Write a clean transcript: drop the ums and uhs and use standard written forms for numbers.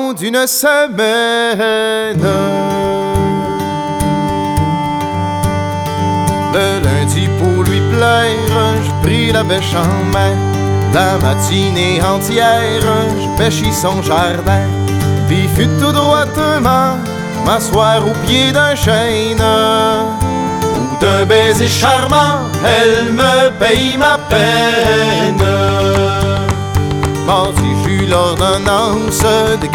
long d'une semaine. Le lundi, pour lui plaire, je pris la bêche en main. La matinée entière, je pêchis son jardin. Puis fut tout droitement m'asseoir au pied d'un chêne. Ou d'un baiser charmant, elle me paye ma peine. Mardi, j'eus l'ordonnance de